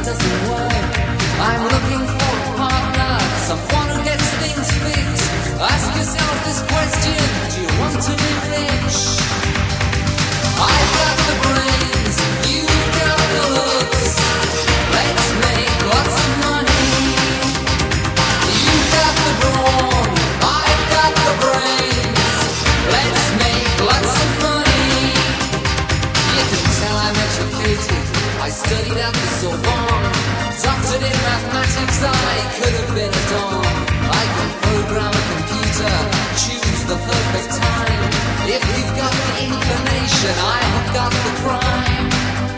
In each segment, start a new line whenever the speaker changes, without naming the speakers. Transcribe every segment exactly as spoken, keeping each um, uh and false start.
doesn't work. I'm looking for a partner, someone who gets things fixed. Ask yourself this question: do you want to be rich? I've got the brains, you've got the looks. Let's make lots of money. You've got the brawn, I've got the brains. Let's make lots of money. You can tell I'm educated. I studied at the Sorbonne, doctored in mathematics. I could have been a don. I can program a computer, choose the perfect time. If you've got the inclination, I have got the crime.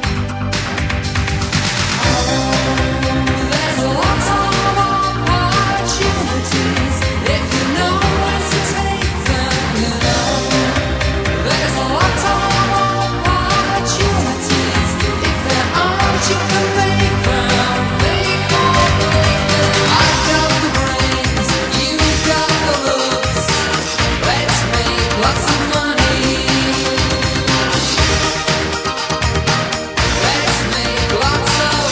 There's a lot of opportunities if you know where to take them. You know, there's a lot of opportunities. If there aren't, you can make them. Make them, make them. I've got the brains, you've got the looks. Let's make lots of money. Let's make lots of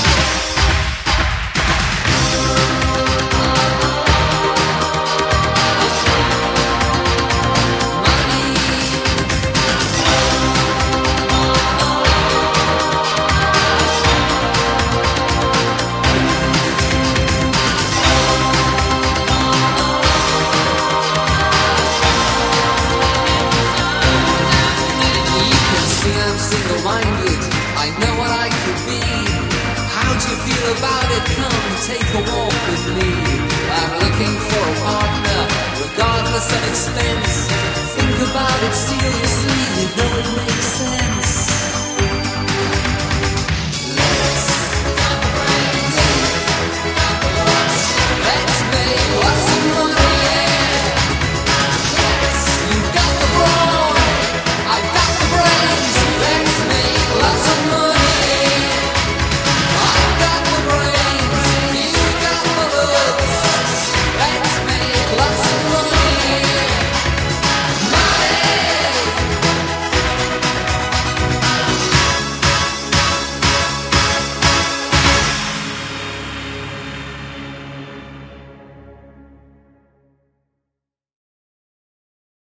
single-minded, I know what I could be. How do you feel about it? Come take a walk with me. I'm looking for a partner, regardless of expense. Think about it seriously.